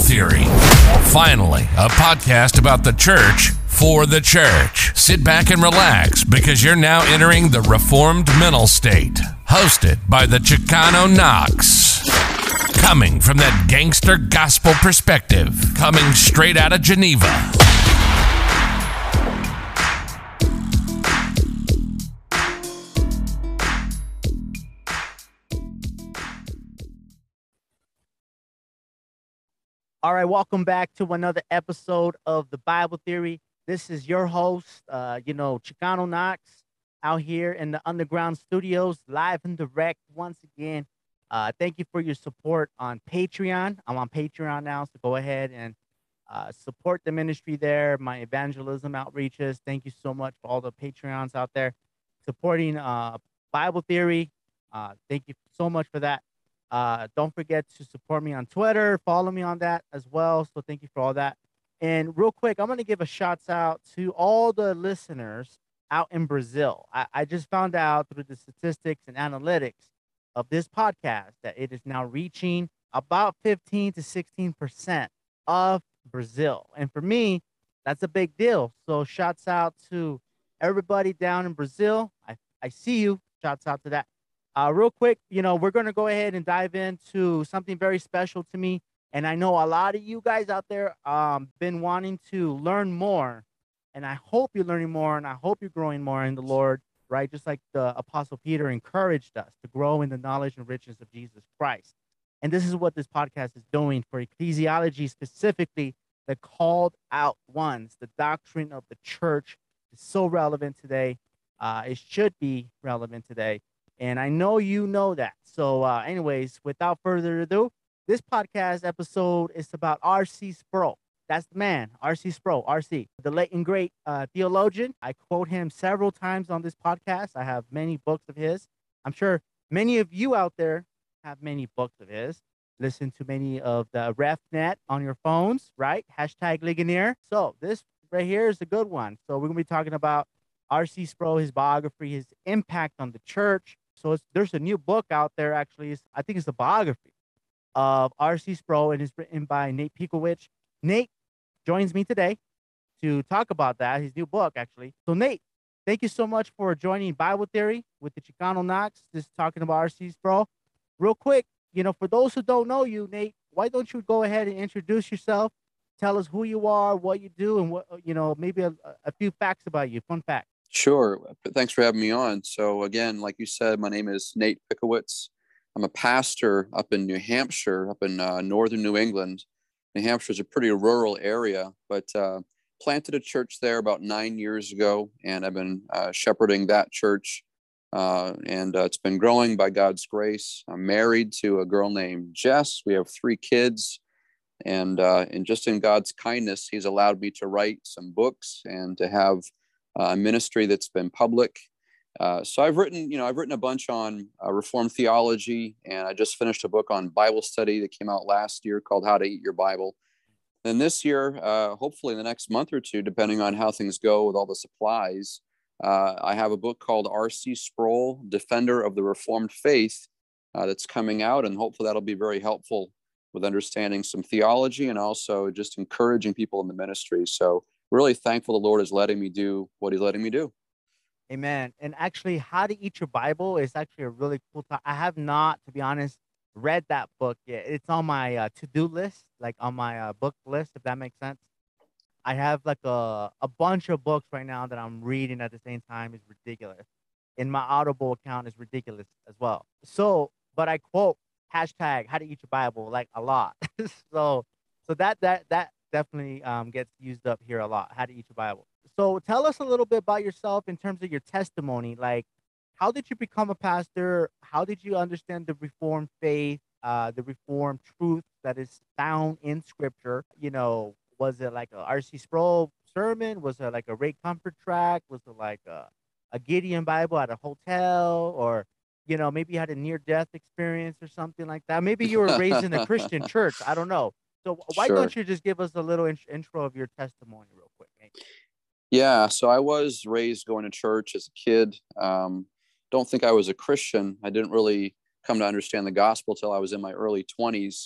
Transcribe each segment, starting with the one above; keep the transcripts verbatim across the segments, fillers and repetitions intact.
Theory. Finally, a podcast about the church for the church. Sit back and relax because you're now entering the Reformed mental state. Hosted by the Chicano Knox. Coming from that gangster gospel perspective. Coming straight out of Geneva. All right, welcome back to another episode of the Bible Theory. This is your host, uh, you know, Chicano Knox, out here in the Underground Studios, live and direct once again. Uh, thank you for your support on Patreon. I'm on Patreon now, so go ahead and uh, support the ministry there, my evangelism outreaches. Thank you so much for all the Patreons out there supporting uh, Bible Theory. Uh, thank you so much for that. Uh, don't forget to support me on Twitter. Follow me on that as well. So thank you for all that. And real quick, I'm going to give a shout out to all the listeners out in Brazil. I, I just found out through the statistics and analytics of this podcast that it is now reaching about fifteen to sixteen percent of Brazil. And for me, that's a big deal. So shouts out to everybody down in Brazil. I, I see you. Shouts out to that. Uh, real quick, you know, we're going to go ahead and dive into something very special to me. And I know a lot of you guys out there um been wanting to learn more. And I hope you're learning more and I hope you're growing more in the Lord, right? Just like the Apostle Peter encouraged us to grow in the knowledge and riches of Jesus Christ. And this is what this podcast is doing for ecclesiology, specifically the called out ones. The doctrine of the church is so relevant today. Uh, it should be relevant today. And I know you know that. So uh, anyways, without further ado, this podcast episode is about R C Sproul. That's the man, R C Sproul, R C, the late and great uh, theologian. I quote him several times on this podcast. I have many books of his. I'm sure many of you out there have many books of his. Listen to many of the RefNet on your phones, right? Hashtag Ligonier. So this right here is a good one. So we're going to be talking about R C Sproul, his biography, his impact on the church. So it's, there's a new book out there, actually. It's, I think it's a biography of R C Sproul, and it's written by Nate Pikowicz. Nate joins me today to talk about that, his new book, actually. So, Nate, thank you so much for joining Bible Theory with the Chicano Knox, just talking about R C Sproul. Real quick, you know, for those who don't know you, Nate, why don't you go ahead and introduce yourself? Tell us who you are, what you do, and, what you know, maybe a, a few facts about you, fun facts. Sure. Thanks for having me on. So again, like you said, my name is Nate Pikowicz. I'm a pastor up in New Hampshire, up in uh, northern New England. New Hampshire is a pretty rural area, but uh, planted a church there about nine years ago, and I've been uh, shepherding that church, uh, and uh, it's been growing by God's grace. I'm married to a girl named Jess. We have three kids, and uh, and just in God's kindness, He's allowed me to write some books and to have a ministry that's been public. Uh, so I've written, you know, I've written a bunch on uh, Reformed theology, and I just finished a book on Bible study that came out last year called How to Eat Your Bible. Then this year, uh, hopefully in the next month or two, depending on how things go with all the supplies, uh, I have a book called R C Sproul, Defender of the Reformed Faith, uh, that's coming out, and hopefully that'll be very helpful with understanding some theology and also just encouraging people in the ministry. So really thankful the Lord is letting me do what He's letting me do. Amen. And actually, How to Eat Your Bible is actually a really cool topic. I have not, to be honest, read that book yet. It's on my uh, to-do list, like on my uh, book list, if that makes sense. I have like a, a bunch of books right now that I'm reading at the same time. It's ridiculous. And my Audible account is ridiculous as well. So, but I quote hashtag How to Eat Your Bible like a lot. so, so that that that. definitely um, gets used up here a lot. How to Eat Your Bible. So tell us a little bit about yourself in terms of your testimony. Like, how did you become a pastor? How did you understand the Reformed faith, uh, the Reformed truth that is found in Scripture? You know, was it like a R C Sproul sermon? Was it like a Ray Comfort track? Was it like a, a Gideon Bible at a hotel? Or, you know, maybe you had a near-death experience or something like that. Maybe you were raised in a Christian church. I don't know. So why Sure. don't you just give us a little in- intro of your testimony real quick? Yeah, so I was raised going to church as a kid. Um, don't think I was a Christian. I didn't really come to understand the gospel till I was in my early twenties.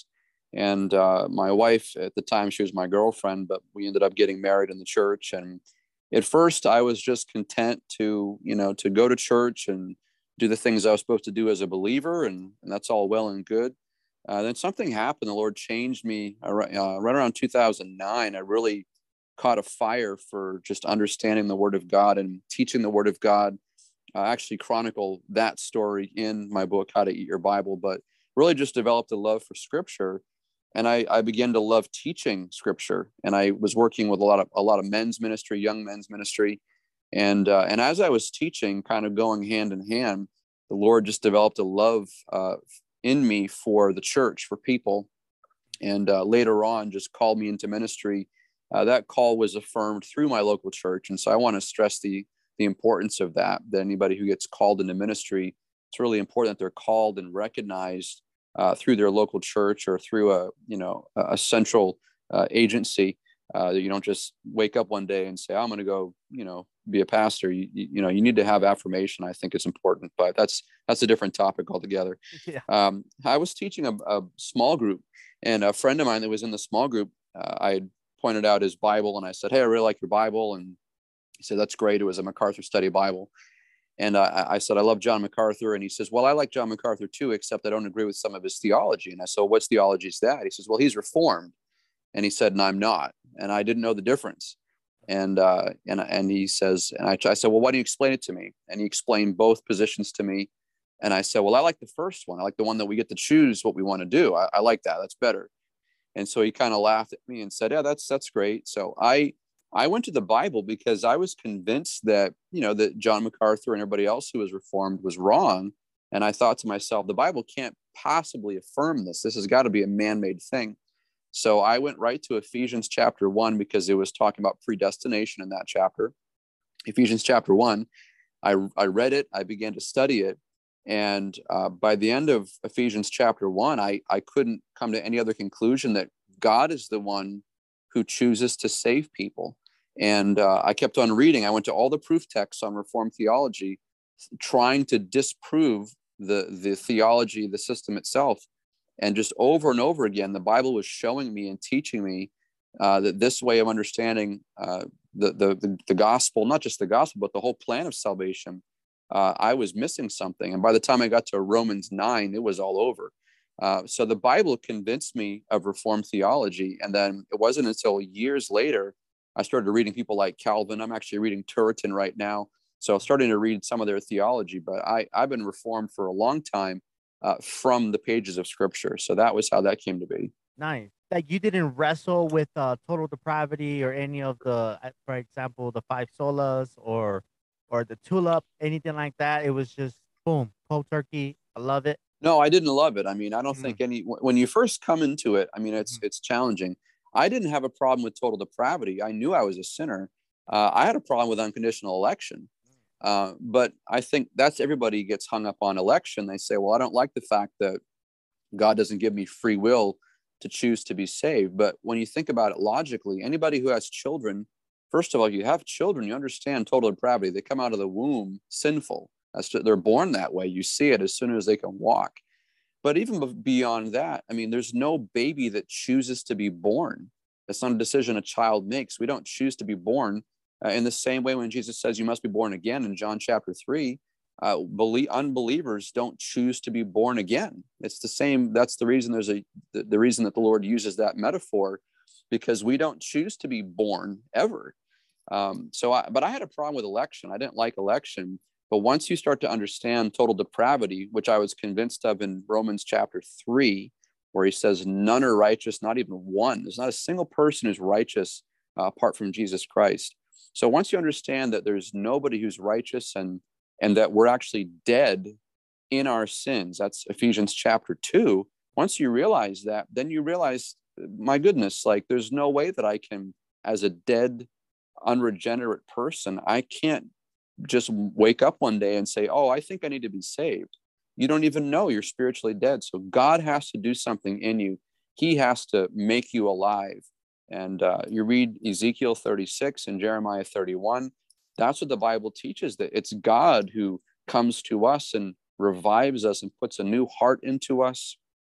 And uh, my wife at the time, she was my girlfriend, but we ended up getting married in the church. And at first I was just content to, you know, to go to church and do the things I was supposed to do as a believer. And, and that's all well and good. Uh, then something happened. The Lord changed me uh, right around two thousand nine. I really caught a fire for just understanding the Word of God and teaching the Word of God. I actually chronicle that story in my book, How to Eat Your Bible, but really just developed a love for Scripture. And I, I began to love teaching Scripture. And I was working with a lot of a lot of men's ministry, young men's ministry. And uh, and as I was teaching, kind of going hand in hand, the Lord just developed a love uh, in me for the church, for people. And uh, later on, just called me into ministry. Uh, that call was affirmed through my local church. And so I want to stress the the importance of that, that anybody who gets called into ministry, it's really important that they're called and recognized uh, through their local church or through a, you know, a central uh, agency. Uh, you don't just wake up one day and say, I'm going to go, you know, be a pastor. You, you, you know, you need to have affirmation. I think it's important, but that's, that's a different topic altogether. Yeah. Um, I was teaching a, a small group, and a friend of mine that was in the small group, uh, I had pointed out his Bible, and I said, hey, I really like your Bible. And he said, that's great. It was a MacArthur Study Bible. And I, I said, I love John MacArthur. And he says, well, I like John MacArthur too, except I don't agree with some of his theology. And I said, what's theology is that? He says, well, he's Reformed. And he said, and I'm not. And I didn't know the difference. And uh, and and he says, and I, I said, well, why don't you explain it to me? And he explained both positions to me. And I said, well, I like the first one. I like the one that we get to choose what we want to do. I, I like that. That's better. And so he kind of laughed at me and said, yeah, that's that's great. So I I went to the Bible because I was convinced that, you know, that John MacArthur and everybody else who was Reformed was wrong. And I thought to myself, the Bible can't possibly affirm this. This has got to be a man-made thing. So I went right to Ephesians chapter one because it was talking about predestination in that chapter. Ephesians chapter one, I, I read it, I began to study it. And uh, by the end of Ephesians chapter one, I, I couldn't come to any other conclusion that God is the one who chooses to save people. And uh, I kept on reading. I went to all the proof texts on Reformed theology, trying to disprove the, the theology, the system itself. And just over and over again, the Bible was showing me and teaching me uh, that this way of understanding uh, the, the, the, the gospel, not just the gospel, but the whole plan of salvation, uh, I was missing something. And by the time I got to Romans nine, it was all over. Uh, so the Bible convinced me of Reformed theology. And then it wasn't until years later, I started reading people like Calvin. I'm actually reading Turretin right now. So I'm starting to read some of their theology, but I, I've been Reformed for a long time uh, from the pages of Scripture. So that was how that came to be. Nice. Like you didn't wrestle with uh, total depravity or any of the, uh, for example, the five solas or or the tulip, anything like that. It was just boom, cold turkey. I love it. No, I didn't love it. I mean, I don't Mm. think any, when you first come into it, I mean, it's, Mm. it's challenging. I didn't have a problem with total depravity. I knew I was a sinner. Uh, I had a problem with unconditional election. Uh, but I think that's, everybody gets hung up on election. They say, well, I don't like the fact that God doesn't give me free will to choose to be saved. But when you think about it logically, anybody who has children, first of all, you have children, you understand total depravity. They come out of the womb sinful. That's just, they're born that way. You see it as soon as they can walk. But even beyond that, I mean, there's no baby that chooses to be born. That's not a decision a child makes. We don't choose to be born. Uh, in the same way, when Jesus says you must be born again in John chapter three, uh, believe, unbelievers don't choose to be born again. It's the same. That's the reason there's a the, the reason that the Lord uses that metaphor, because we don't choose to be born ever. Um, so, I, but I had a problem with election. I didn't like election. But once you start to understand total depravity, which I was convinced of in Romans chapter three, where he says none are righteous, not even one. There's not a single person who's righteous uh, apart from Jesus Christ. So once you understand that there's nobody who's righteous and and that we're actually dead in our sins, that's Ephesians chapter two. Once you realize that, then you realize, my goodness, like there's no way that I can, as a dead, unregenerate person, I can't just wake up one day and say, oh, I think I need to be saved. You don't even know you're spiritually dead. So God has to do something in you. He has to make you alive. And uh, you read Ezekiel thirty-six and Jeremiah thirty-one. That's what the Bible teaches, that it's God who comes to us and revives us and puts a new heart into us.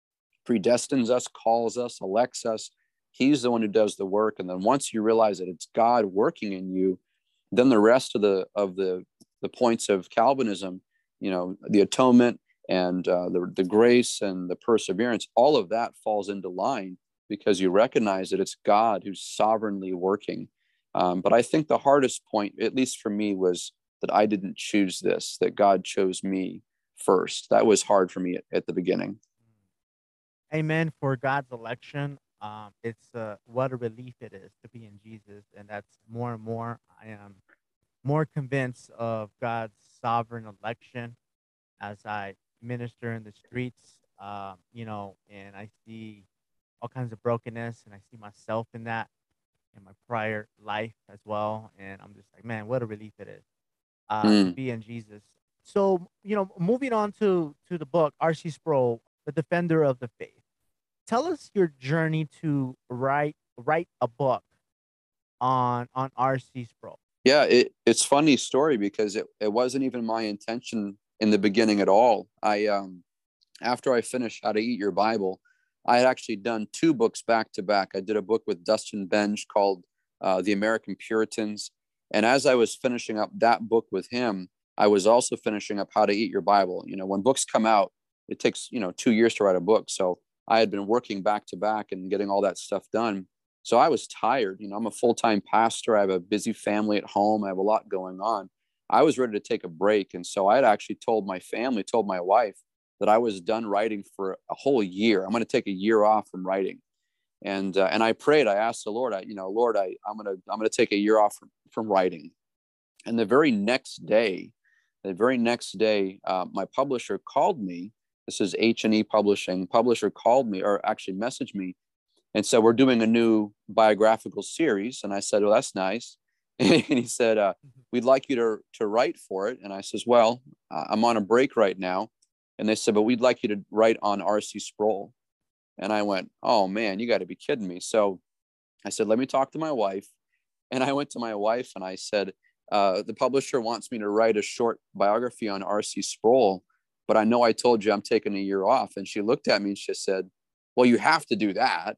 predestines us, calls us, elects us. He's the one who does the work. And then once you realize that it's God working in you, then the rest of the of the the points of Calvinism, you know, the atonement and uh, the the grace and the perseverance, all of that falls into line because you recognize that it's God who's sovereignly working. Um, but I think the hardest point, at least for me, was that I didn't choose this, that God chose me first. That was hard for me at, at the beginning. Amen. For God's election, um, it's uh, what a relief it is to be in Jesus, and that's more and more. I am more convinced of God's sovereign election as I minister in the streets, um, you know, and I see all kinds of brokenness, and I see myself in that in my prior life as well, and I'm just like, man, what a relief it is uh, to Mm. be in Jesus. So, you know, moving on to to the book, R C Sproul, The Defender of the Faith. Tell us your journey to write write a book on on R C Sproul. Yeah, it, it's funny story because it, it wasn't even my intention in the beginning at all. I um after I finished How to Eat Your Bible, I had actually done two books back to back. I did a book with Dustin Benge called uh, The American Puritans. And as I was finishing up that book with him, I was also finishing up How to Eat Your Bible. You know, when books come out, it takes, you know, two years to write a book. So I had been working back to back and getting all that stuff done. So I was tired. You know, I'm a full-time pastor. I have a busy family at home. I have a lot going on. I was ready to take a break. And so I had actually told my family, told my wife that I was done writing for a whole year. I'm going to take a year off from writing. And, uh, and I prayed, I asked the Lord, I, you know, Lord, I, I'm going to, I'm going to take a year off from, from writing. And the very next day, the very next day, uh, my publisher called me. This is H and E Publishing. Publisher called me, or actually messaged me, and said, we're doing a new biographical series. And I said, well, that's nice. And he said, uh, we'd like you to, to write for it. And I says, well, uh, I'm on a break right now. And they said, but we'd like you to write on R C Sproul. And I went, oh man, you got to be kidding me. So I said, let me talk to my wife. And I went to my wife and I said, uh, the publisher wants me to write a short biography on R C Sproul, but I know I told you I'm taking a year off. And she looked at me and she said, well, you have to do that.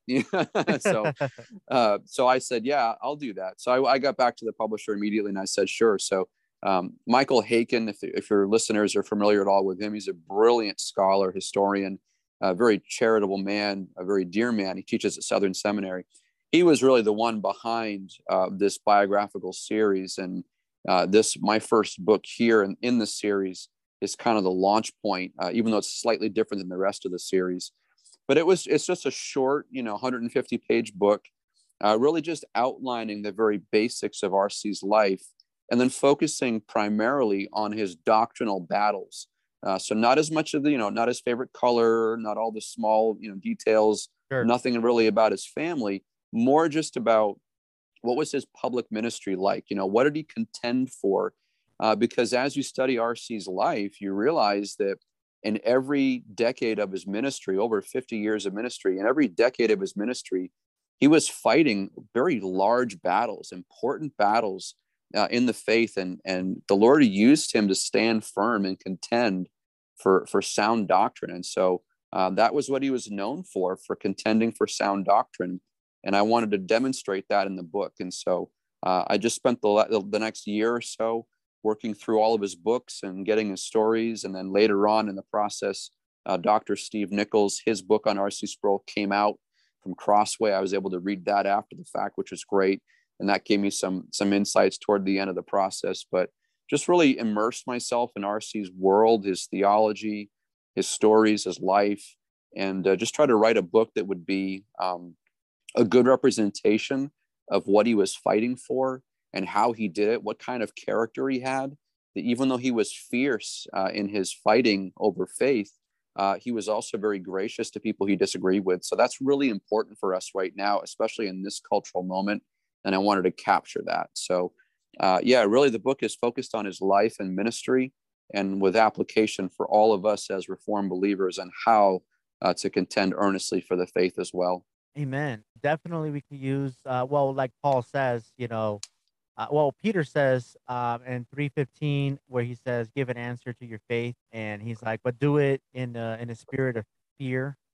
so, uh, so I said, yeah, I'll do that. So I, I got back to the publisher immediately and I said, sure. So um, Michael Haykin, if, if your listeners are familiar at all with him, he's a brilliant scholar, historian, a very charitable man, a very dear man. He teaches at Southern Seminary. He was really the one behind uh, this biographical series. And uh, this, my first book here in, in the series is kind of the launch point, uh, even though it's slightly different than the rest of the series. But it was, it's just a short, you know, one hundred fifty page book, uh, really just outlining the very basics of R C's life and then focusing primarily on his doctrinal battles. Uh, so not as much of the, you know, not his favorite color, not all the small, you know, details, Sure. Nothing really about his family, more just about what was his public ministry like? You know, what did he contend for? Uh, because as you study R C's life, you realize that in every decade of his ministry, over fifty years of ministry, in every decade of his ministry, he was fighting very large battles, important battles uh, in the faith. And, and the Lord used him to stand firm and contend for, for sound doctrine. And so uh, that was what he was known for, for contending for sound doctrine. And I wanted to demonstrate that in the book. And so uh, I just spent the, the next year or so working through all of his books and getting his stories. And then later on in the process, uh, Doctor Steve Nichols, his book on R C Sproul came out from Crossway. I was able to read that after the fact, which was great. And that gave me some, some insights toward the end of the process. But just really immersed myself in R C's world, his theology, his stories, his life, and uh, just try to write a book that would be um, a good representation of what he was fighting for and how he did it, what kind of character he had, that even though he was fierce uh, in his fighting over faith, uh, he was also very gracious to people he disagreed with. So that's really important for us right now, especially in this cultural moment. And I wanted to capture that. So uh, yeah, really the book is focused on his life and ministry and with application for all of us as Reformed believers and how uh, to contend earnestly for the faith as well. Amen. Definitely, we could use. Uh, well, like Paul says, you know, uh, well, Peter says um, in three fifteen, where he says, "Give an answer to your faith," and he's like, "But do it in uh, in a spirit of fear."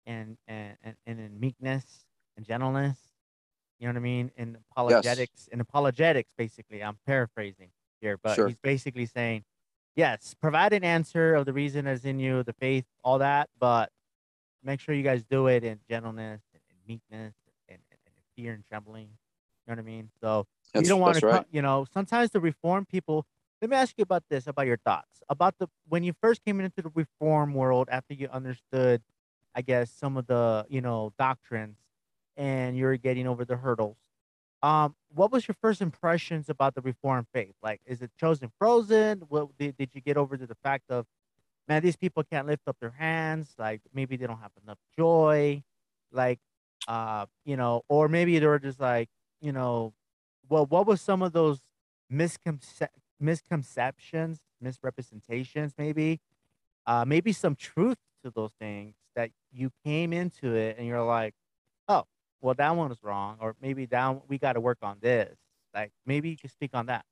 and and and, and in meekness and gentleness. You know what I mean? In Yes, apologetics, in apologetics, basically, I'm paraphrasing here, but sure. he's basically saying, yes, provide an answer of the reason that's in you, the faith, all that, but make sure you guys do it in gentleness and, and meekness and, and, and fear and trembling. You know what I mean? So we That's don't want that's to, right. cut. You know, sometimes the reform people. Let me ask you about this, about your thoughts about the when you first came into the reform world after you understood, I guess, some of the you know doctrines, and you're getting over the hurdles. Um, what was your first impressions about the reformed faith? Like, is it chosen frozen? What did, did you get over to the fact of, man, these people can't lift up their hands. Like maybe they don't have enough joy. Like, uh, you know, or maybe they were just like, you know, well, what was some of those misconce- misconceptions, misrepresentations, maybe, uh, maybe some truth to those things that you came into it and you're like, oh, well, that one was wrong, or maybe that we got to work on this. Like, maybe you could speak on that.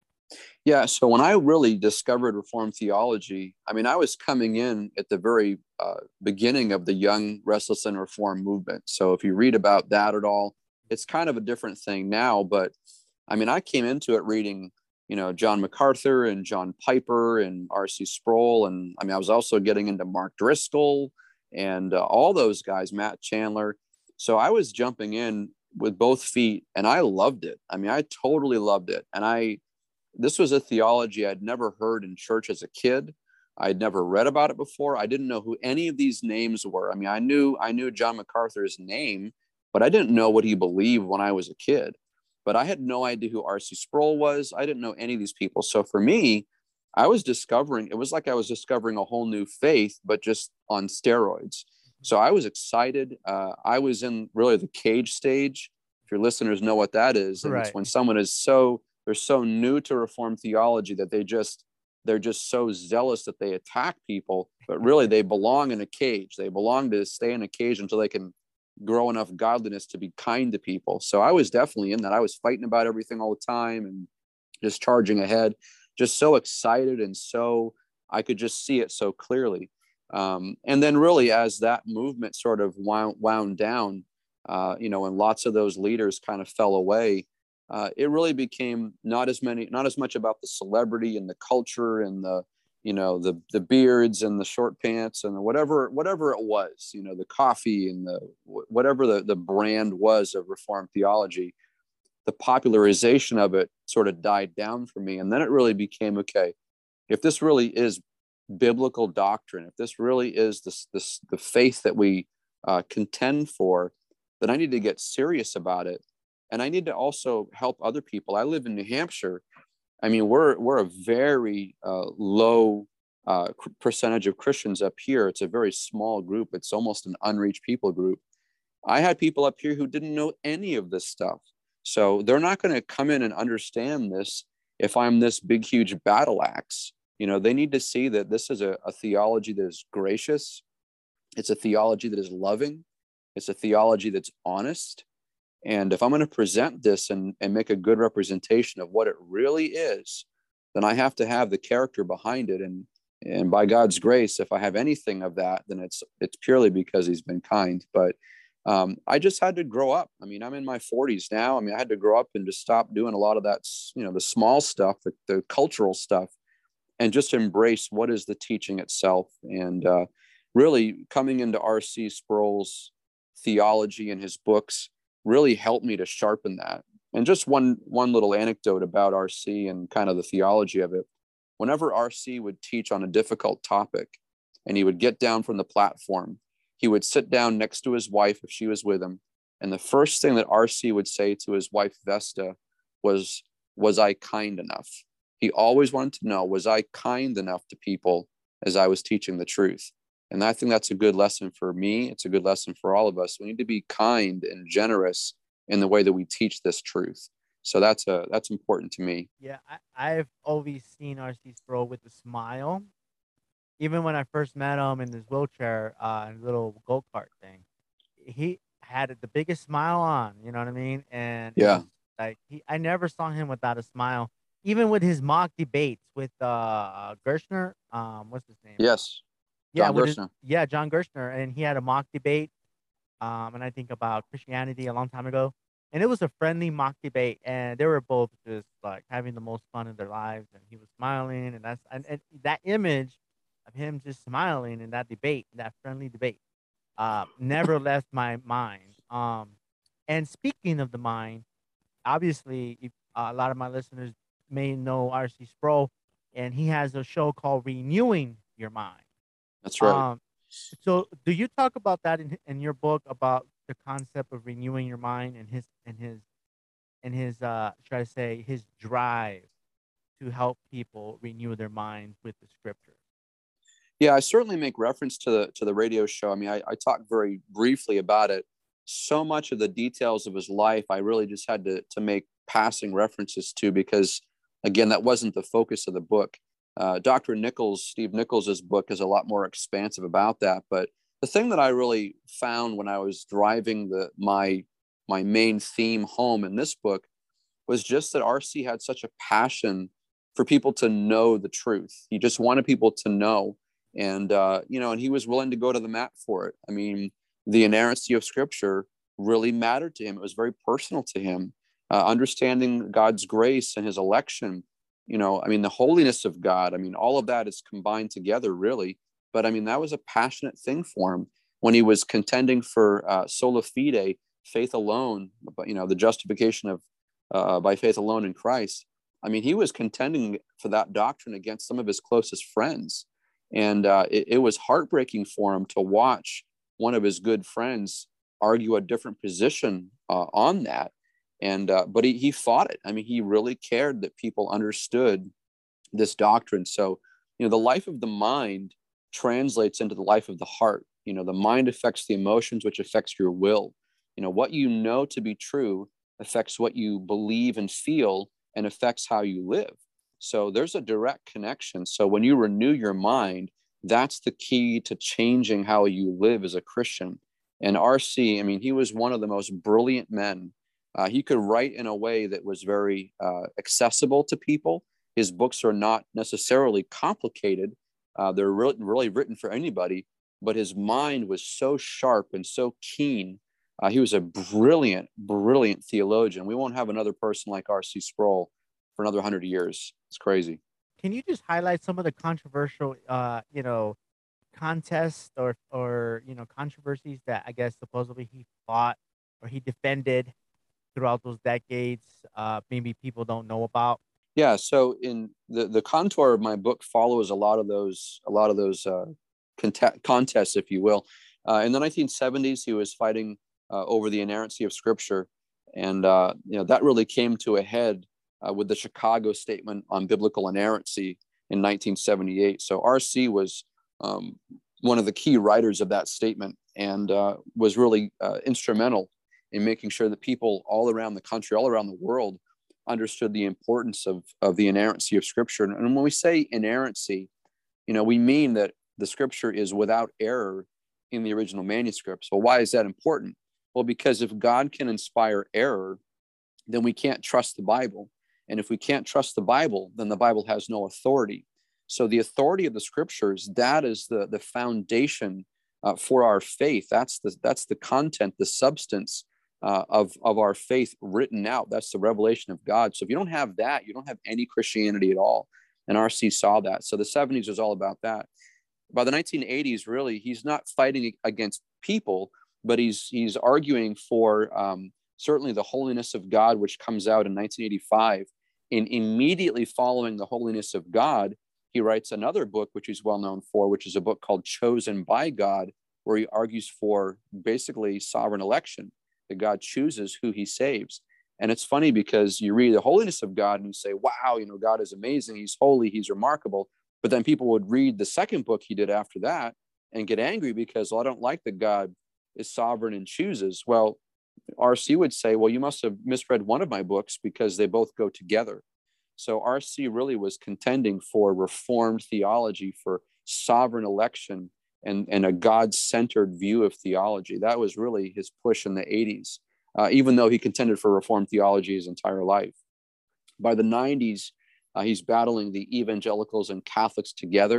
Yeah. So when I really discovered Reformed theology, I mean, I was coming in at the very uh, beginning of the Young, Restless, and Reformed movement. So if you read about that at all, it's kind of a different thing now. But I mean, I came into it reading, you know, John MacArthur and John Piper and R C Sproul. And I mean, I was also getting into Mark Driscoll and uh, all those guys, Matt Chandler. So I was jumping in with both feet and I loved it. I mean, I totally loved it. And I, this was a theology I'd never heard in church as a kid. I'd never read about it before. I didn't know who any of these names were. I mean, I knew I knew John MacArthur's name, but I didn't know what he believed when I was a kid. But I had no idea who R C Sproul was. I didn't know any of these people. So for me, I was discovering, it was like I was discovering a whole new faith, but just on steroids. So I was excited. Uh, I was in really the cage stage. If your listeners know what that is, and it's Right. when someone is so they're so new to Reformed theology that they just they're just so zealous that they attack people, but really they belong in a cage. They belong to stay in a cage until they can grow enough godliness to be kind to people. So I was definitely in that. I was fighting about everything all the time and just charging ahead, just so excited and so I could just see it so clearly. Um, and then really as that movement sort of wound, wound down, uh, you know, and lots of those leaders kind of fell away, uh, it really became not as many, not as much about the celebrity and the culture and the, you know, the the beards and the short pants and the whatever whatever it was, you know, the coffee and the whatever the the brand was of Reformed theology. The popularization of it sort of died down for me, and then it really became okay. If this really is biblical doctrine, if this really is this this the faith that we uh, contend for, then I need to get serious about it, and I need to also help other people. I live in New Hampshire. I mean, we're we're a very uh, low uh, percentage of Christians up here. It's a very small group. It's almost an unreached people group. I had people up here who didn't know any of this stuff, so they're not going to come in and understand this if I'm this big, huge battle axe. You know, they need to see that this is a, a theology that is gracious. It's a theology that is loving. It's a theology that's honest. And if I'm going to present this and, and make a good representation of what it really is, then I have to have the character behind it. And and by God's grace, if I have anything of that, then it's it's purely because He's been kind. But um, I just had to grow up. I mean, I'm in my forties now. I mean, I had to grow up and just stop doing a lot of that, you know, the small stuff, the, the cultural stuff, and just embrace what is the teaching itself. And uh, really coming into R C Sproul's theology and his books really helped me to sharpen that. And just one one little anecdote about R C and kind of the theology of it. Whenever R C would teach on a difficult topic and he would get down from the platform, he would sit down next to his wife if she was with him. And the first thing that R C would say to his wife, Vesta, was, was I kind enough? He always wanted to know, was I kind enough to people as I was teaching the truth? And I think that's a good lesson for me. It's a good lesson for all of us. We need to be kind and generous in the way that we teach this truth. So that's a that's important to me. Yeah, I, I've always seen R C Sproul with a smile. Even when I first met him in his wheelchair, uh, and little go kart thing, he had the biggest smile on. You know what I mean? And it Yeah. was like he, I never saw him without a smile. Even with his mock debates with uh Gershner, um, what's his name? Uh, Yes. Yeah, John with his Gerstner. yeah, John Gerstner, and he had a mock debate, um, and I think about Christianity a long time ago, and it was a friendly mock debate, and they were both just like having the most fun in their lives, and he was smiling, and that's and, and that image of him just smiling in that debate, that friendly debate, uh, never left my mind. Um, and speaking of the mind, obviously, if, uh, a lot of my listeners may know R C Sproul, and he has a show called Renewing Your Mind. That's right. Um, so do you talk about that in in your book about the concept of renewing your mind and his and his and his uh should I say his drive to help people renew their minds with the scripture? Yeah, I certainly make reference to the to the radio show. I mean, I, I talked very briefly about it. So much of the details of his life, I really just had to to make passing references to because, again, that wasn't the focus of the book. Uh, Doctor Nichols, Steve Nichols's book, is a lot more expansive about that. But the thing that I really found when I was driving the my my main theme home in this book was just that R C had such a passion for people to know the truth. He just wanted people to know. And, uh, you know, and he was willing to go to the mat for it. I mean, the inerrancy of scripture really mattered to him. It was very personal to him. Uh, understanding God's grace and his election, you know, I mean, the holiness of God, I mean, all of that is combined together, really. But I mean, that was a passionate thing for him when he was contending for uh, sola fide, faith alone, but, you know, the justification of uh, by faith alone in Christ. I mean, he was contending for that doctrine against some of his closest friends. And uh, it, it was heartbreaking for him to watch one of his good friends argue a different position uh, on that. And uh, but he, he fought it. I mean, he really cared that people understood this doctrine. So, you know, the life of the mind translates into the life of the heart. You know, the mind affects the emotions, which affects your will. You know, what you know to be true affects what you believe and feel and affects how you live. So there's a direct connection. So when you renew your mind, that's the key to changing how you live as a Christian. And R C, I mean, he was one of the most brilliant men. Uh, he could write in a way that was very uh, accessible to people. His books are not necessarily complicated. Uh, they're really, really written for anybody, but his mind was so sharp and so keen. Uh, he was a brilliant, brilliant theologian. We won't have another person like R C Sproul for another hundred years. It's crazy. Can you just highlight some of the controversial, uh, you know, contests or or you know controversies that I guess supposedly he fought or he defended throughout those decades? Uh, maybe people don't know about. Yeah. So in the the contour of my book follows a lot of those a lot of those uh, cont- contests, if you will. Uh, in the nineteen seventies, he was fighting uh, over the inerrancy of Scripture, and uh, you know that really came to a head uh, with the Chicago Statement on Biblical Inerrancy in nineteen seventy-eight. So R C was um, one of the key writers of that statement and uh, was really uh, instrumental in making sure that people all around the country, all around the world, understood the importance of, of the inerrancy of Scripture. And when we say inerrancy, you know, we mean that the Scripture is without error in the original manuscript. So why is that important? Well, because if God can inspire error, then we can't trust the Bible. And if we can't trust the Bible, then the Bible has no authority. So the authority of the Scriptures, that is the, the foundation uh, for our faith. That's the, that's the content, the substance uh, of, of our faith written out. That's the revelation of God. So if you don't have that, you don't have any Christianity at all. And R C saw that. So the seventies was all about that. By the nineteen eighties, really, he's not fighting against people, but he's he's arguing for um, certainly the holiness of God, which comes out in nineteen eighty-five. And immediately following the holiness of God, he writes another book, which he's well known for, which is a book called Chosen by God, where he argues for basically sovereign election, that God chooses who he saves. And it's funny because you read the holiness of God and you say, wow, you know, God is amazing. He's holy. He's remarkable. But then people would read the second book he did after that and get angry because, well, I don't like that God is sovereign and chooses. Well, R C would say, well, you must have misread one of my books because they both go together. So R C really was contending for reformed theology, for sovereign election, and, and a God-centered view of theology. That was really his push in the eighties, uh, even though he contended for reformed theology his entire life. By the nineties, uh, he's battling the evangelicals and Catholics together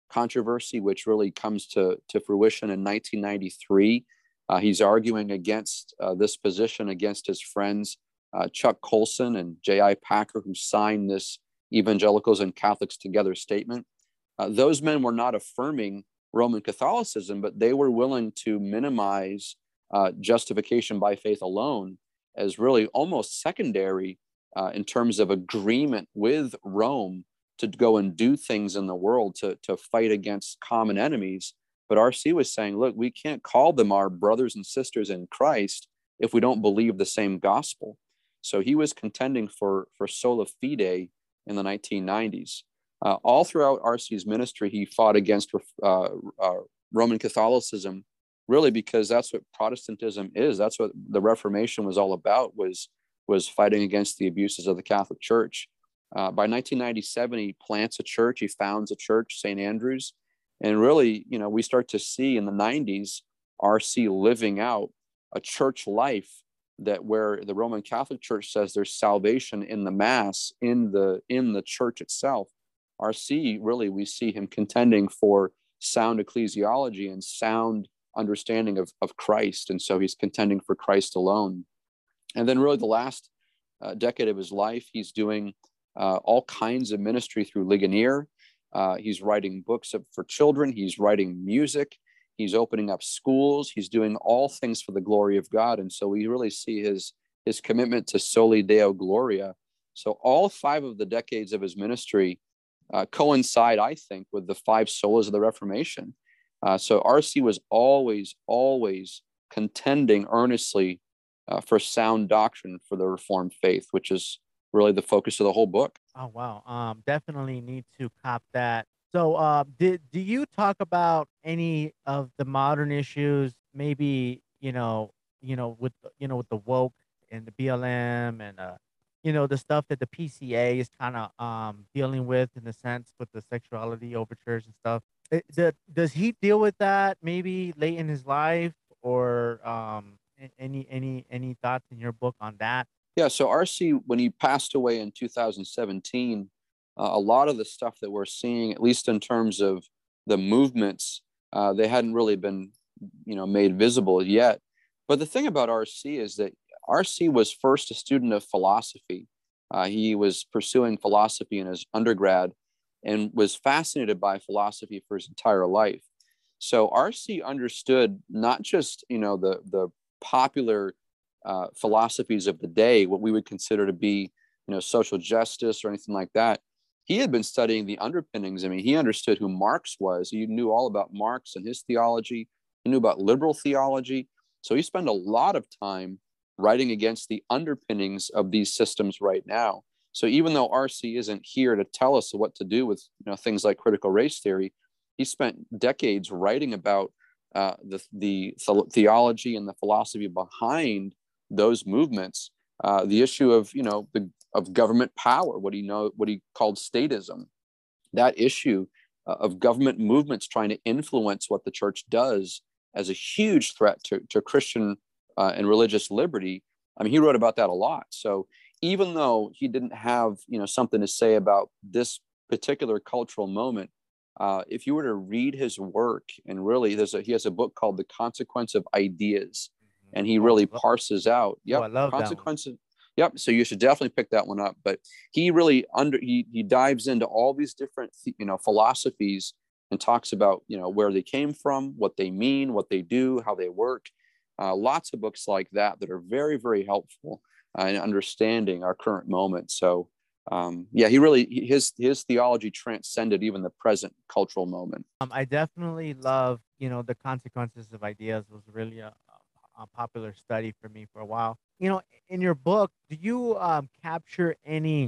controversy, which really comes to, to fruition in nineteen ninety-three. Uh, he's arguing against uh, this position against his friends, uh, Chuck Colson and J I Packer, who signed this Evangelicals and Catholics Together statement. Uh, those men were not affirming Roman Catholicism, but they were willing to minimize uh, justification by faith alone as really almost secondary uh, in terms of agreement with Rome to go and do things in the world to, to fight against common enemies. But R C was saying, look, we can't call them our brothers and sisters in Christ if we don't believe the same gospel. So he was contending for, for sola fide in the nineteen nineties. Uh, all throughout R C's ministry, he fought against uh, uh, Roman Catholicism, really because that's what Protestantism is. That's what the Reformation was all about, was, was fighting against the abuses of the Catholic Church. Uh, by nineteen ninety-seven, he plants a church, he founds a church, Saint Andrew's. And really, you know, we start to see in the nineties, R C living out a church life that where the Roman Catholic Church says there's salvation in the Mass, in the, in the church itself. R C, really, we see him contending for sound ecclesiology and sound understanding of, of Christ. And so he's contending for Christ alone. And then really the last uh, decade of his life, he's doing uh, all kinds of ministry through Ligonier. Uh, he's writing books for children. He's writing music. He's opening up schools. He's doing all things for the glory of God. And so we really see his, his commitment to Soli Deo Gloria. So all five of the decades of his ministry uh, coincide, I think, with the five solas of the Reformation. Uh, so R C was always, always contending earnestly uh, for sound doctrine for the Reformed faith, which is really the focus of the whole book. Oh, wow. Um, definitely need to cop that. So, uh, did do you talk about any of the modern issues? Maybe you know, you know, with you know, with the woke and the B L M and uh, you know, the stuff that the P C A is kind of um dealing with in the sense with the sexuality overtures and stuff. It, the, does he deal with that maybe late in his life, or um, a- any any any thoughts in your book on that? Yeah, so R C, when he passed away in two thousand seventeen, uh, a lot of the stuff that we're seeing, at least in terms of the movements, uh, they hadn't really been, you know, made visible yet. But the thing about R C is that R C was first a student of philosophy. Uh, he was pursuing philosophy in his undergrad and was fascinated by philosophy for his entire life. So R C understood not just, you know, the the popular uh, philosophies of the day, what we would consider to be, you know, social justice or anything like that. He had been studying the underpinnings. I mean, he understood who Marx was. He knew all about Marx and his theology. He knew about liberal theology. So he spent a lot of time writing against the underpinnings of these systems right now. So even though R C isn't here to tell us what to do with, you know, things like critical race theory, he spent decades writing about uh, the, the theology and the philosophy behind those movements. Uh, the issue of, you know, the, of government power, what he know, what he called statism, that issue uh, of government movements trying to influence what the church does as a huge threat to, to Christian uh, and religious liberty. I mean, he wrote about that a lot. So even though he didn't have, you know, something to say about this particular cultural moment, uh, if you were to read his work, and really, there's a, he has a book called The Consequence of Ideas, and he Oh, really I love, parses out, oh, yep, I love that one. consequences. Yep. So you should definitely pick that one up. But he really under he he dives into all these different, you know, philosophies and talks about, you know, where they came from, what they mean, what they do, how they work. Uh, lots of books like that that are very, very helpful uh, in understanding our current moment. So um, yeah, he really his his theology transcended even the present cultural moment. Um, I definitely love, you know, the consequences of ideas was really a, a a popular study for me for a while. You know, in your book, do you um capture any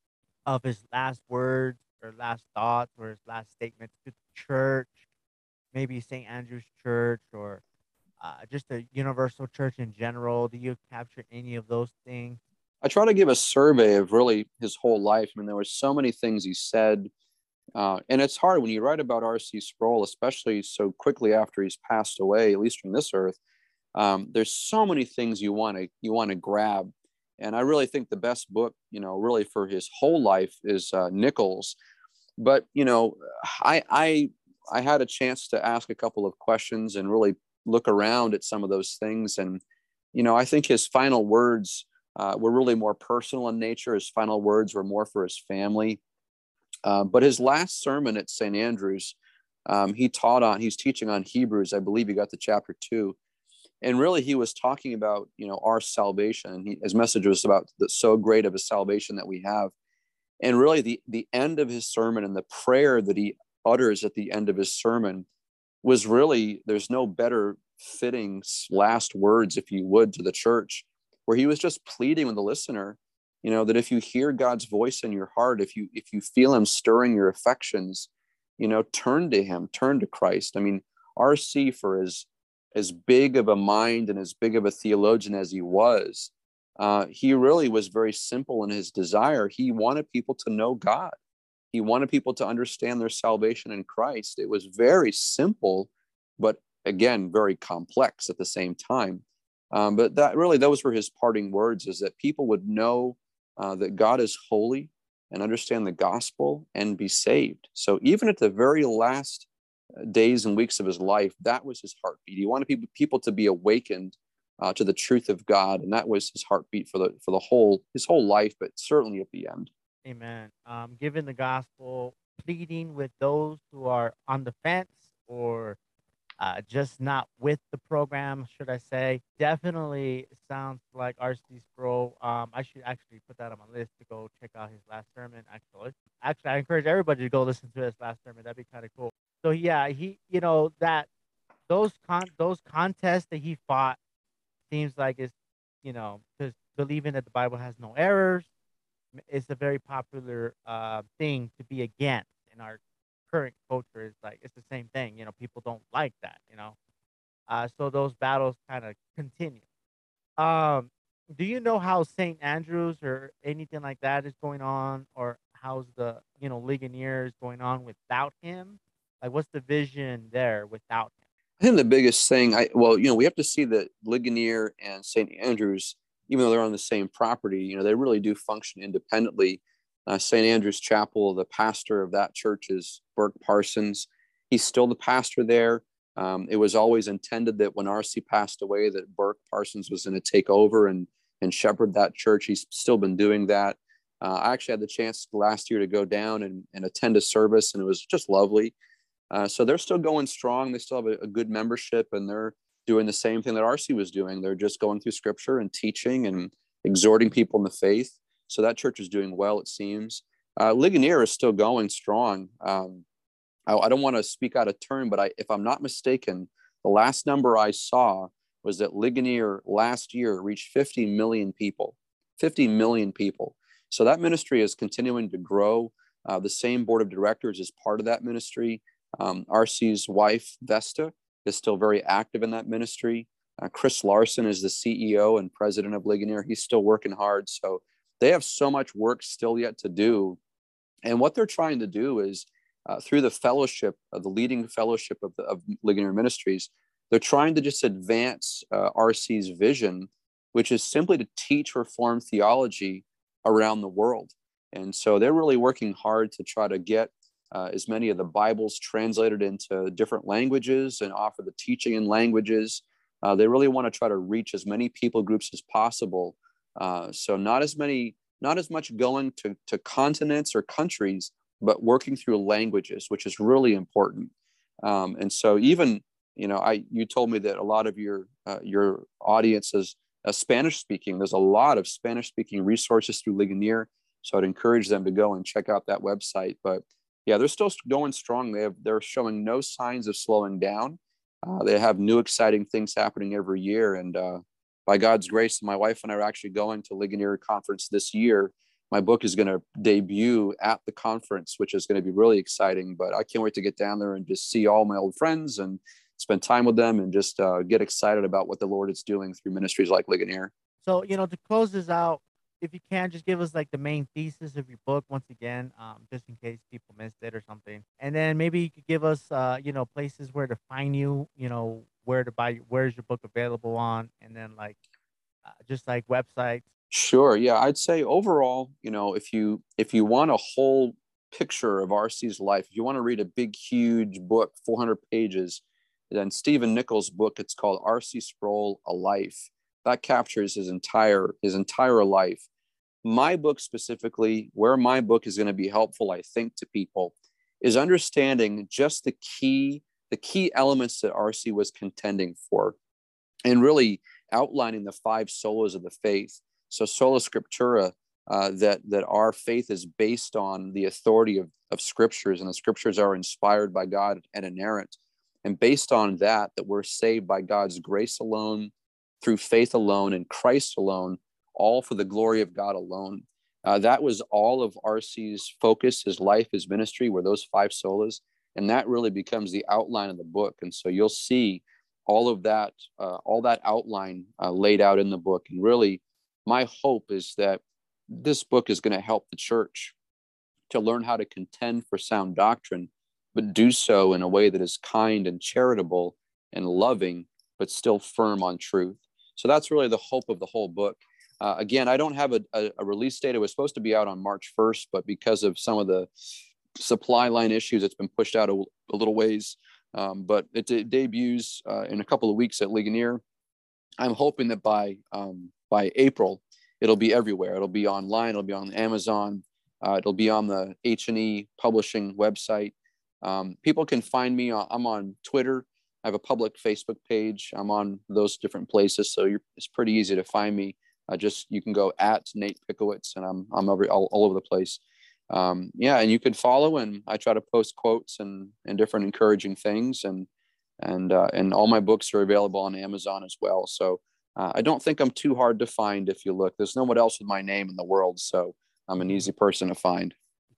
of his last words or last thoughts or his last statements to the church, maybe Saint Andrew's Church or uh, just a universal church in general? Do you capture any of those things? I try to give a survey of really his whole life. I mean, there were so many things he said. Uh, and it's hard when you write about R C Sproul, especially so quickly after he's passed away, at least from this earth. Um, there's so many things you want to you want to grab, and I really think the best book, you know, really for his whole life is uh, Nichols. But you know, I I I had a chance to ask a couple of questions and really look around at some of those things. And, you know, I think his final words uh, were really more personal in nature. His final words were more for his family. Uh, but his last sermon at Saint Andrews, um, he taught on, he's teaching on Hebrews. I believe he got to chapter two. And really, he was talking about, you know, our salvation. He, his message was about the so great of a salvation that we have. And really, the, the end of his sermon and the prayer that he utters at the end of his sermon was really, there's no better fitting last words, if you would, to the church, where he was just pleading with the listener, you know, that if you hear God's voice in your heart, if you if you feel him stirring your affections, you know, turn to him, turn to Christ. I mean, R C, for as as big of a mind and as big of a theologian as he was, uh, he really was very simple in his desire. He wanted people to know God. He wanted people to understand their salvation in Christ. It was very simple, but again, very complex at the same time. Um, but that really, those were his parting words, is that people would know uh, that God is holy and understand the gospel and be saved. So even at the very last days and weeks of his life, that was his heartbeat. He wanted people, people to be awakened uh, to the truth of God. And that was his heartbeat for the, for the whole, his whole life, but certainly at the end. Amen. Um, giving the gospel, pleading with those who are on the fence or uh, just not with the program, should I say. Definitely sounds like R C Sproul. Um, I should actually put that on my list to go check out his last sermon. Actually, actually, I encourage everybody to go listen to his last sermon. That'd be kind of cool. So yeah, he, you know, that those con those contests that he fought seems like it's, you know, because believing that the Bible has no errors is a very popular uh, thing to be against in our current culture. Is like it's the same thing, you know. People don't like that, you know. Uh, so those battles kind of continue. Um, do you know how Saint Andrews or anything like that is going on, or how's the, you know, Ligonier is going on without him? Like, what's the vision there without him? I think the biggest thing, I well, you know, we have to see that Ligonier and Saint Andrews, even though they're on the same property, you know, they really do function independently. Uh, Saint Andrew's Chapel, the pastor of that church is Burke Parsons. He's still the pastor there. Um, it was always intended that when R C passed away, that Burke Parsons was going to take over and and shepherd that church. He's still been doing that. Uh, I actually had the chance last year to go down and, and attend a service, and it was just lovely. Uh, so they're still going strong. They still have a, a good membership, and they're doing the same thing that R C was doing. They're just going through scripture and teaching and exhorting people in the faith. So that church is doing well, it seems. Uh, Ligonier is still going strong. Um, I, I don't want to speak out of turn, but I, if I'm not mistaken, the last number I saw was that Ligonier last year reached fifty million people, fifty million people. So that ministry is continuing to grow. Uh, the same board of directors is part of that ministry. Um, R C's wife, Vesta, is still very active in that ministry. Uh, Chris Larson is the C E O and president of Ligonier. He's still working hard. So they have so much work still yet to do. And what they're trying to do is uh, through the fellowship, uh, the leading fellowship of, the, of Ligonier Ministries, they're trying to just advance uh, R C's vision, which is simply to teach Reformed theology around the world. And so they're really working hard to try to get uh, as many of the Bibles translated into different languages and offer the teaching in languages. Uh, they really want to try to reach as many people groups as possible. Uh, so not as many, not as much going to, to continents or countries, but working through languages, which is really important. Um, and so even, you know, I, you told me that a lot of your, uh, your audience is uh, Spanish speaking. There's a lot of Spanish speaking resources through Ligonier. So I'd encourage them to go and check out that website. But yeah, they're still going strong. They have, they're showing no signs of slowing down. Uh, they have new exciting things happening every year. And uh, by God's grace, my wife and I are actually going to Ligonier Conference this year. My book is going to debut at the conference, which is going to be really exciting. But I can't wait to get down there and just see all my old friends and spend time with them and just uh, get excited about what the Lord is doing through ministries like Ligonier. So, you know, to close this out, if you can, just give us like the main thesis of your book once again, um, just in case people missed it or something. And then maybe you could give us, uh, you know, places where to find you, you know, where to buy, where's your book available on, and then like, uh, just like websites. Sure. Yeah. I'd say overall, you know, if you, if you want a whole picture of R C's life. If you want to read a big, huge book, four hundred pages, then Stephen Nichols' book, it's called R C Sproul, A Life. That captures his entire, his entire life. My book specifically, where my book is going to be helpful, I think, to people, is understanding just the key, the key elements that R C was contending for, and really outlining the five solas of the faith. So sola scriptura, uh, that that our faith is based on the authority of, of scriptures, and the scriptures are inspired by God and inerrant. And based on that, that we're saved by God's grace alone, through faith alone, in Christ alone, all for the glory of God alone. Uh, that was all of R C's focus, his life, his ministry, were those five solas. And that really becomes the outline of the book. And so you'll see all of that, uh, all that outline uh, laid out in the book. And really, my hope is that this book is going to help the church to learn how to contend for sound doctrine, but do so in a way that is kind and charitable and loving, but still firm on truth. So that's really the hope of the whole book. Uh, again, I don't have a, a, a release date. It was supposed to be out on March first, but because of some of the supply line issues, it's been pushed out a, a little ways. Um, but it, it debuts uh, in a couple of weeks at Ligonier. I'm hoping that by um, by April, it'll be everywhere. It'll be online. It'll be on Amazon. Uh, it'll be on the H and E Publishing website. Um, people can find me. On, I'm on Twitter. I have a public Facebook page. I'm on those different places, so you're, it's pretty easy to find me. Uh, just you can go at Nate Pickowicz, and I'm I'm every, all, all over the place. Um, yeah, and you could follow, and I try to post quotes and and different encouraging things, and and uh, and all my books are available on Amazon as well. So uh, I don't think I'm too hard to find if you look. There's no one else with my name in the world, so I'm an easy person to find.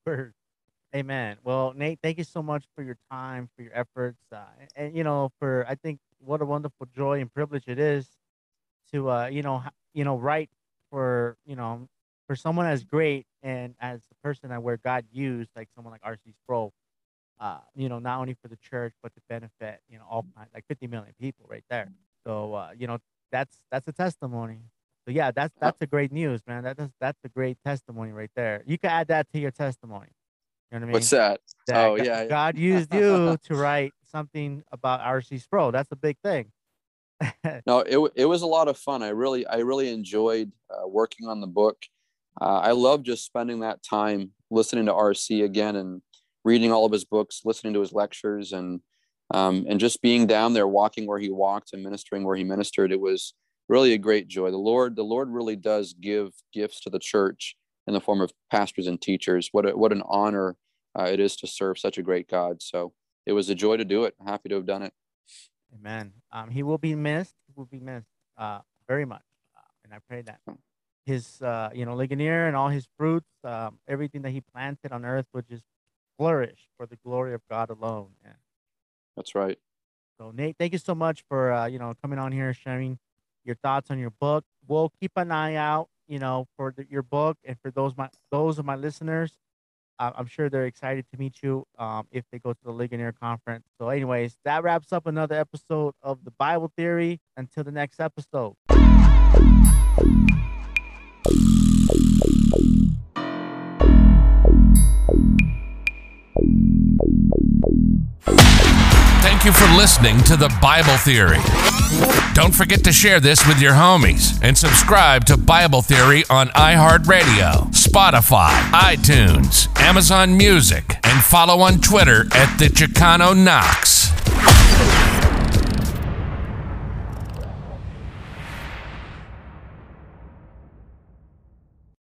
Amen. Well, Nate, thank you so much for your time, for your efforts, uh, and you know, for I think what a wonderful joy and privilege it is to uh, you know, you know, write for you know, for someone as great and as the person that where God used, like someone like R C Sproul, uh, you know, not only for the church but to benefit, you know, all like fifty million people right there. So uh, you know, that's that's a testimony. So yeah, that's that's a great news, man. That is that's a great testimony right there. You can add that to your testimony. You know what I mean? What's that? that oh, God, yeah. God used you to write something about R C Sproul. That's a big thing. No, it it was a lot of fun. I really I really enjoyed uh, working on the book. Uh, I love just spending that time listening to R C again and reading all of his books, listening to his lectures, and um, and just being down there, walking where he walked and ministering where he ministered. It was really a great joy. The Lord, the Lord really does give gifts to the church in the form of pastors and teachers. What a, what an honor uh, it is to serve such a great God. So it was a joy to do it. I'm happy to have done it. Amen. Um, he will be missed. He will be missed uh, very much. Uh, and I pray that his, uh, you know, Ligonier and all his fruits, um, everything that he planted on earth would just flourish for the glory of God alone. Yeah. That's right. So Nate, thank you so much for, uh, you know, coming on here, sharing your thoughts on your book. We'll keep an eye out, you know, for the, your book, and for those my those of my listeners, uh, I'm sure they're excited to meet you um, if they go to the Ligonier conference. So anyways, that wraps up another episode of The Bible Theory. Until the next episode. Thank you for listening to The Bible Theory. Don't forget to share this with your homies and subscribe to Bible Theory on iHeartRadio, Spotify, iTunes, Amazon Music, and follow on Twitter at the Chicano Knox.